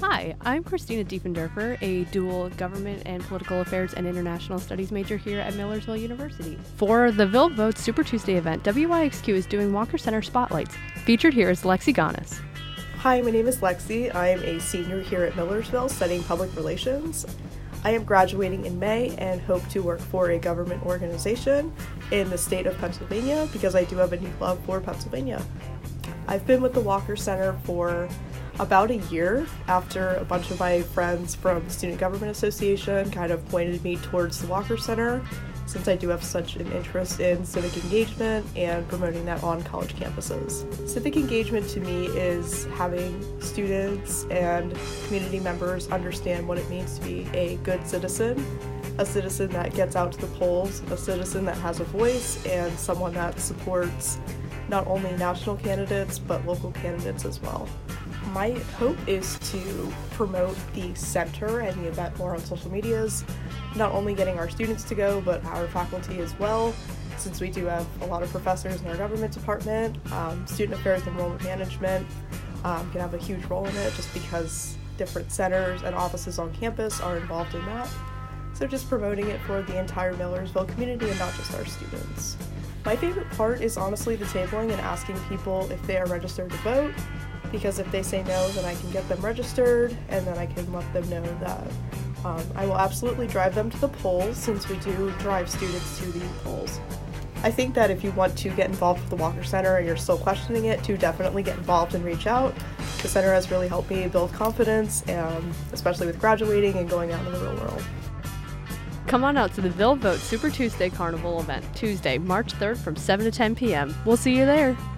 Hi, I'm Christina Diefendorfer, a dual government and political affairs and international studies major here at Millersville University. For the Ville Votes Super Tuesday event, WYXQ is doing Walker Center Spotlights. Featured here is Lexi Ganas. Hi, my name is Lexi. I am a senior here at Millersville studying public relations. I am graduating in May and hope to work for a government organization in the state of Pennsylvania because I do have a deep love for Pennsylvania. I've been with the Walker Center for about a year after a bunch of my friends from the Student Government Association kind of pointed me towards the Walker Center since I do have such an interest in civic engagement and promoting that on college campuses. Civic engagement to me is having students and community members understand what it means to be a good citizen, a citizen that gets out to the polls, a citizen that has a voice, and someone that supports not only national candidates but local candidates as well. My hope is to promote the center and the event more on social medias, not only getting our students to go, but our faculty as well, since we do have a lot of professors in our government department. Student affairs and enrollment management can have a huge role in it just because different centers and offices on campus are involved in that. So just promoting it for the entire Millersville community and not just our students. My favorite part is honestly the tabling and asking people if they are registered to vote, because if they say no, then I can get them registered, and then I can let them know that I will absolutely drive them to the polls, since we do drive students to the polls. I think that if you want to get involved with the Walker Center and you're still questioning it, to definitely get involved and reach out. The center has really helped me build confidence, especially with graduating and going out in the real world. Come on out to the Ville Votes Super Tuesday Carnival event, Tuesday, March 3rd from 7 to 10 p.m. We'll see you there.